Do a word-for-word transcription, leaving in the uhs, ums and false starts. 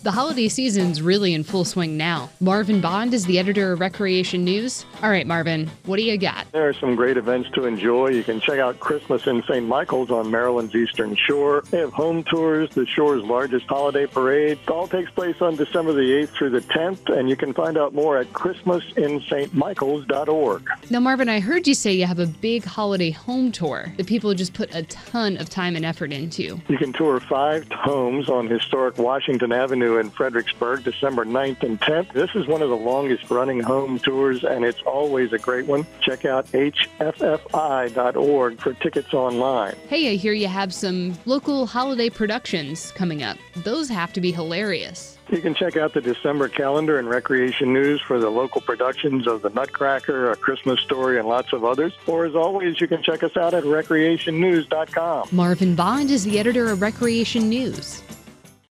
The holiday season's really in full swing now. Marvin Bond is the editor of Recreation News. All right, Marvin, what do you got? There are some great events to enjoy. You can check out Christmas in Saint Michael's on Maryland's Eastern Shore. They have home tours, the shore's largest holiday parade. It all takes place on December the eighth through the tenth, and you can find out more at christmas in st michaels dot org. Now, Marvin, I heard you say you have a big holiday home tour that people just put a ton of time and effort into. You can tour five homes on historic Washington Avenue in Fredericksburg, December ninth and tenth. This is one of the longest running home tours, and it's always a great one. Check out h f f i dot org for tickets online. Hey, I hear you have some local holiday productions coming up. Those have to be hilarious. You can check out the December calendar and Recreation News for the local productions of The Nutcracker, A Christmas Story, and lots of others. Or as always, you can check us out at recreation news dot com. Marvin Bond is the editor of Recreation News.